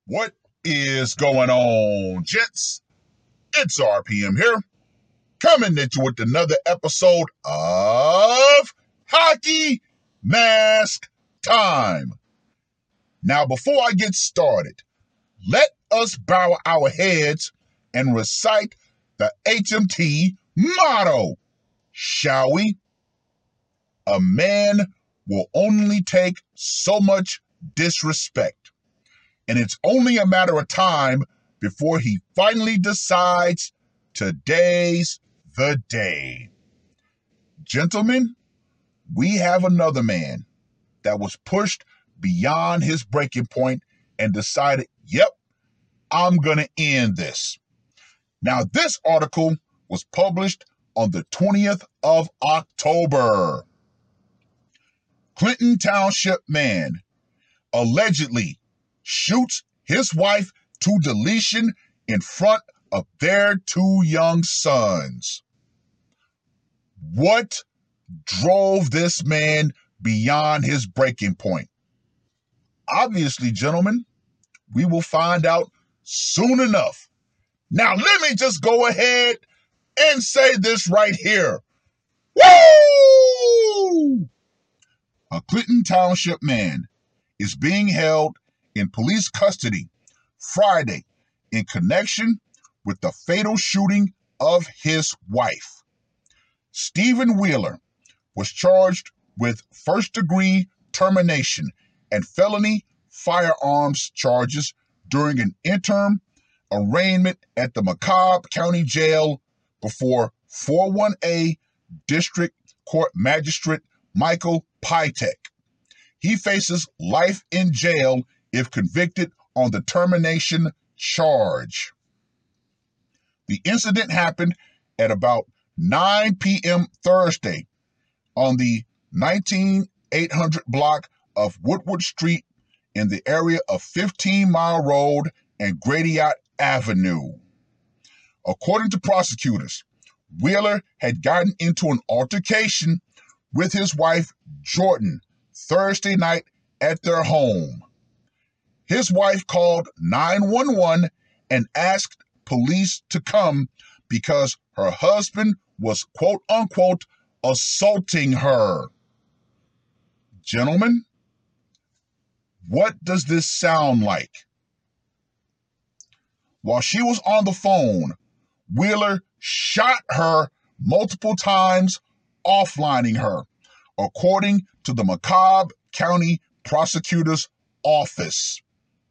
What is going on, gents? It's RPM here, coming at you with another episode of Hockey Mask Time. Now, before I get started, let us bow our heads and recite the HMT motto, shall we? A man will only take so much disrespect, and it's only a matter of time before he finally decides today's the day. Gentlemen, we have another man that was pushed beyond his breaking point and decided, yep, I'm going to end this. Now, this article was published on the 20th of October. Clinton Township man allegedly shoots his wife to deletion in front of their two young sons. What drove this man beyond his breaking point? Obviously, gentlemen, we will find out soon enough. Now, let me just go ahead and say this right here. Woo! A Clinton Township man is being held in police custody Friday in connection with the fatal shooting of his wife. Stephen Wheeler was charged with first-degree termination and felony firearms charges during an interim arraignment at the Macomb County Jail before 41A District Court Magistrate Michael Pytek. He faces life in jail if convicted on the termination charge. The incident happened at about 9 p.m. Thursday on the 19800 block of Woodward Street in the area of 15 Mile Road and Gradiot Avenue. According to prosecutors, Wheeler had gotten into an altercation with his wife, Jordan, Thursday night at their home. His wife called 911 and asked police to come because her husband was, quote unquote, assaulting her. Gentlemen, what does this sound like? While she was on the phone, Wheeler shot her multiple times, offlining her, according to the Macomb County Prosecutor's Office.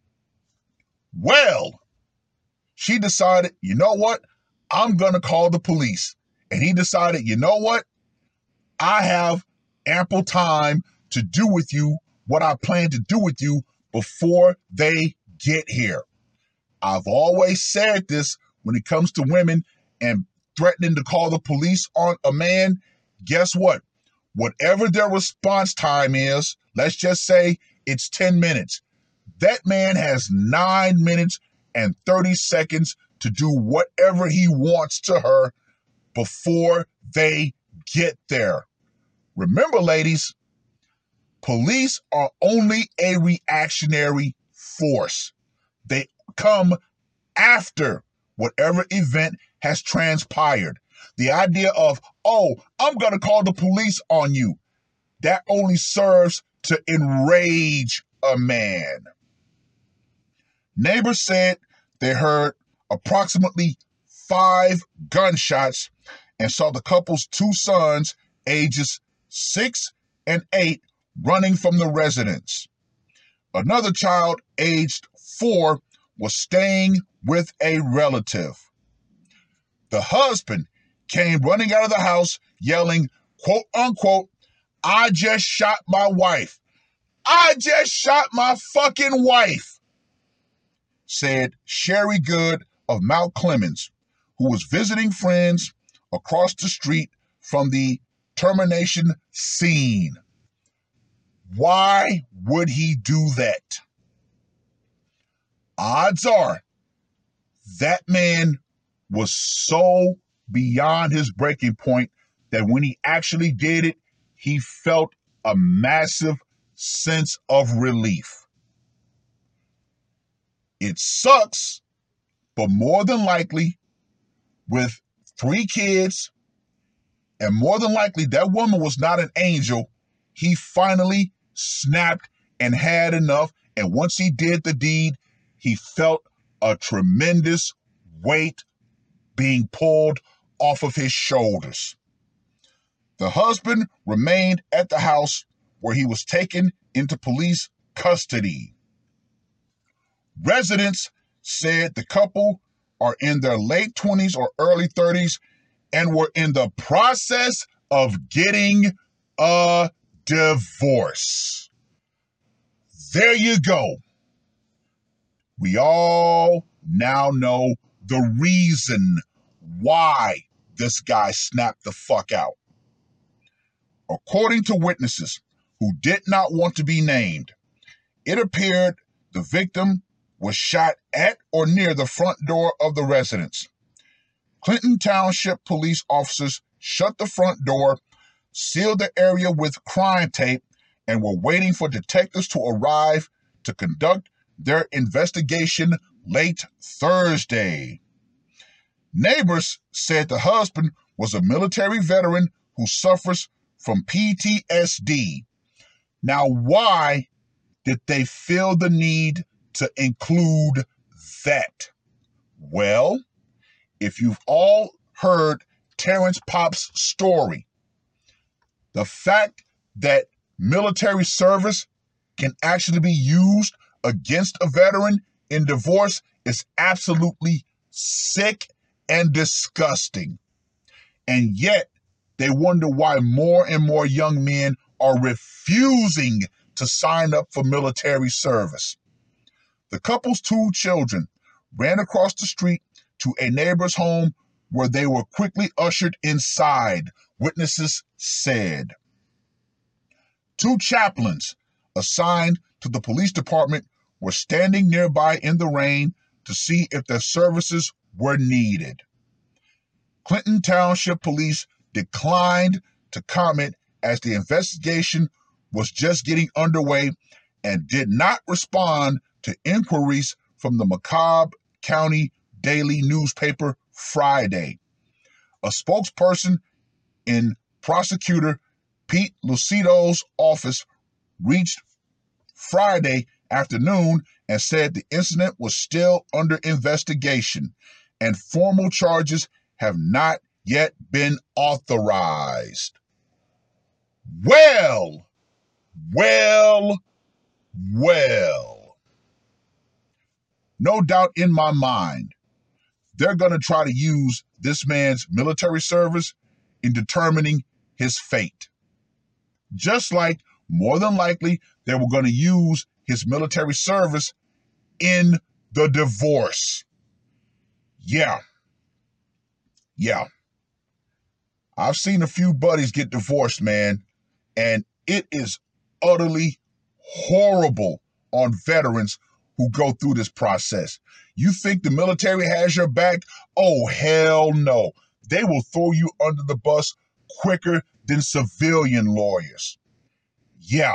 Well, she decided, you know what? I'm going to call the police. And he decided, you know what? I have ample time to do with you what I plan to do with you before they get here. I've always said this when it comes to women and threatening to call the police on a man. Guess what? Whatever their response time is, let's just say it's 10 minutes. That man has 9 minutes and 30 seconds to do whatever he wants to her before they get there. Remember, ladies, police are only a reactionary force. They come after whatever event has transpired. The idea of, oh, I'm going to call the police on you, that only serves to enrage a man. Neighbors said they heard approximately 5 gunshots and saw the couple's 2 sons, ages 6 and 8, running from the residence. Another child, aged 4, was staying with a relative. The husband came running out of the house yelling, quote unquote, I just shot my wife. I just shot my fucking wife, said Sherry Good of Mount Clemens, who was visiting friends across the street from the termination scene. Why would he do that? Odds are that man was so beyond his breaking point that when he actually did it, he felt a massive sense of relief. It sucks, but more than likely, with 3 kids, and more than likely that woman was not an angel, he finally snapped and had enough. And once he did the deed, he felt a tremendous weight being pulled off of his shoulders. The husband remained at the house where he was taken into police custody. Residents said the couple are in their late 20s or early 30s and were in the process of getting a divorce. There you go. We all now know the reason why this guy snapped the fuck out. According to witnesses who did not want to be named, it appeared the victim was shot at or near the front door of the residence. Clinton Township police officers shut the front door, sealed the area with crime tape, and were waiting for detectives to arrive to conduct their investigation late Thursday. Neighbors said the husband was a military veteran who suffers from PTSD. Now, why did they feel the need to include that? Well, if you've all heard Terrence Popp's story, the fact that military service can actually be used against a veteran in divorce is absolutely sick and disgusting. And yet, they wonder why more and more young men are refusing to sign up for military service. The couple's 2 children ran across the street to a neighbor's home where they were quickly ushered inside, witnesses said. 2 chaplains assigned to the police department were standing nearby in the rain to see if their services were needed. Clinton Township Police declined to comment as the investigation was just getting underway and did not respond to inquiries from the Macomb County Daily newspaper Friday. A spokesperson in Prosecutor Pete Lucido's office reached Friday afternoon and said the incident was still under investigation and formal charges have not yet been authorized. Well. No doubt in my mind, they're going to try to use this man's military service in determining his fate. Just like, more than likely, they were going to use his military service in the divorce. Yeah. I've seen a few buddies get divorced, man, and it is utterly horrible on veterans who go through this process. You think the military has your back? Oh, hell no. They will throw you under the bus quicker than civilian lawyers. Yeah.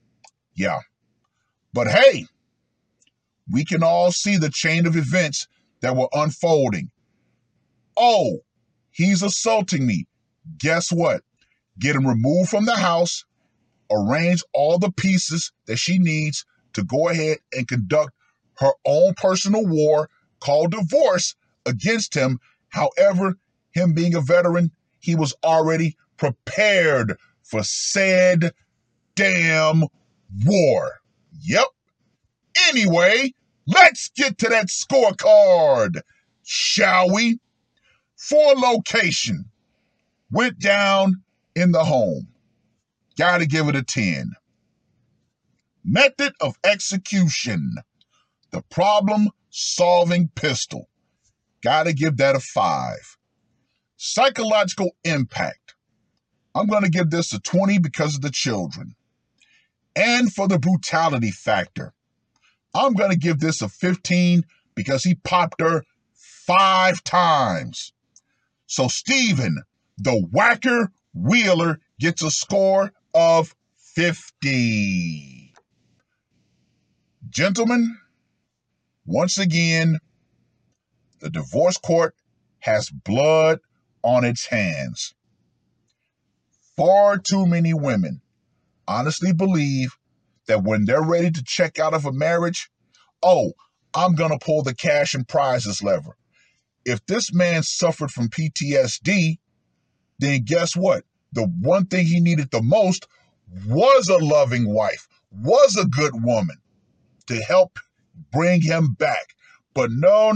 But hey, we can all see the chain of events that were unfolding. Oh, he's assaulting me. Guess what? Get him removed from the house, arrange all the pieces that she needs to go ahead and conduct her own personal war called divorce against him. However, him being a veteran, he was already prepared for said damn war. Yep. Anyway, let's get to that scorecard, shall we? For location, went down in the home. Gotta give it a 10. Method of execution, the problem-solving pistol. Gotta give that a 5. Psychological impact, I'm going to give this a 20 because of the children. And for the brutality factor, I'm going to give this a 15 because he popped her 5 times. So Stephen, the whacker Wheeler, gets a score of 50. Gentlemen, Once again, the divorce court has blood on its hands. Far too many women honestly believe that when they're ready to check out of a marriage, oh, I'm going to pull the cash and prizes lever. If this man suffered from PTSD, then guess what? The one thing he needed the most was a loving wife, was a good woman to help bring him back. But no.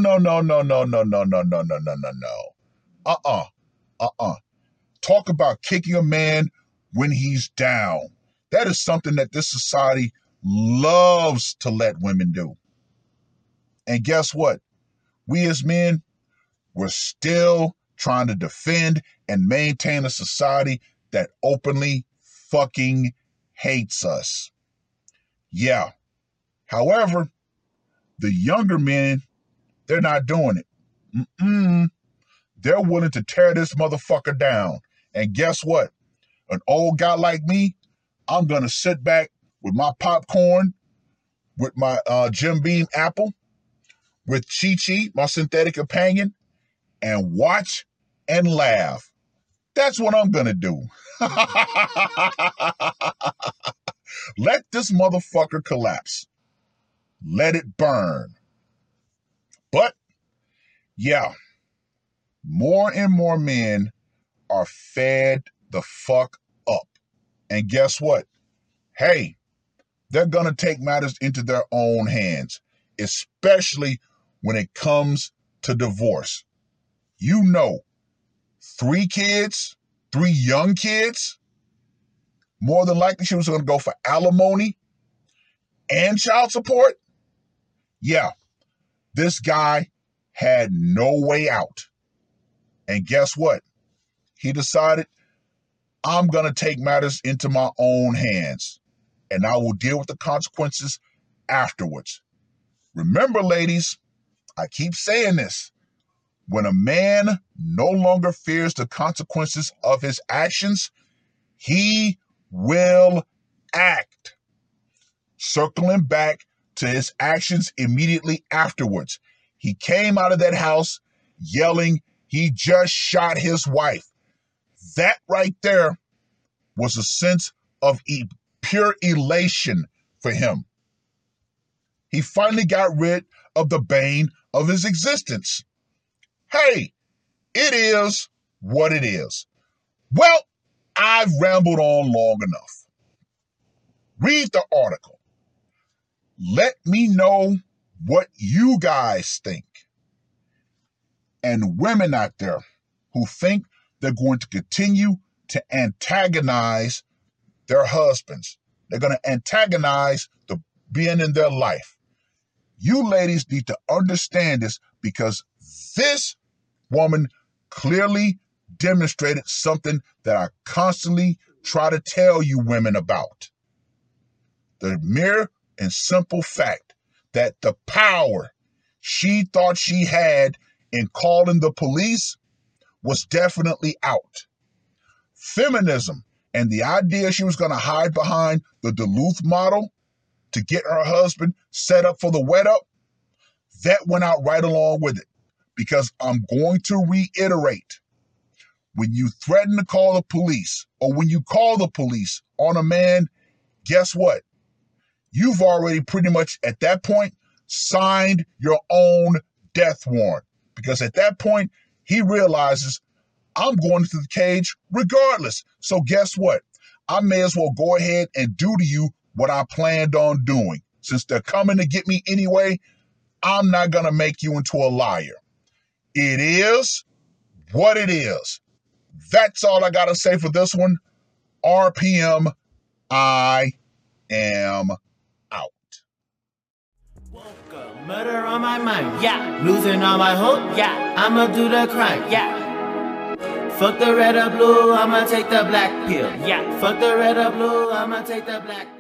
Talk about kicking a man when he's down. That is something that this society loves to let women do. And guess what? We as men, we're still trying to defend and maintain a society that openly fucking hates us. Yeah. However, the younger men, they're not doing it. They're willing to tear this motherfucker down. And guess what? An old guy like me, I'm going to sit back with my popcorn, with my Jim Beam apple, with Chi-Chi, my synthetic companion, and watch and laugh. That's what I'm going to do. Let this motherfucker collapse. Let it burn. But, yeah, more and more men are fed the fuck up. And guess what? Hey, they're going to take matters into their own hands, especially when it comes to divorce. You know, 3 kids, 3 young kids, more than likely she was going to go for alimony and child support. Yeah, this guy had no way out. And guess what? He decided, I'm going to take matters into my own hands, and I will deal with the consequences afterwards. Remember, ladies, I keep saying this. When a man no longer fears the consequences of his actions, he will act. Circling back to his actions immediately afterwards, he came out of that house yelling he just shot his wife. That right there was a sense of pure elation for him. He finally got rid of the bane of his existence. Hey, it is what it is. Well, I've rambled on long enough. Read the article. Let me know what you guys think. And women out there who think they're going to continue to antagonize their husbands. They're going to antagonize the being in their life. You ladies need to understand this, because this woman clearly demonstrated something that I constantly try to tell you women about. The mere and simple fact that the power she thought she had in calling the police was definitely out. Feminism and the idea she was going to hide behind the Duluth model to get her husband set up for the wed up, that went out right along with it. Because I'm going to reiterate, when you threaten to call the police, or when you call the police on a man, guess what? You've already pretty much at that point signed your own death warrant. Because at that point, he realizes, I'm going to the cage regardless. So guess what? I may as well go ahead and do to you what I planned on doing. Since they're coming to get me anyway, I'm not going to make you into a liar. It is what it is. That's all I got to say for this one. RPM, I am out. Woke up, murder on my mind, yeah. Losing all my hope, yeah. I'ma do the crime, yeah. Fuck the red or blue, I'ma take the black pill, yeah. Fuck the red or blue, I'ma take the black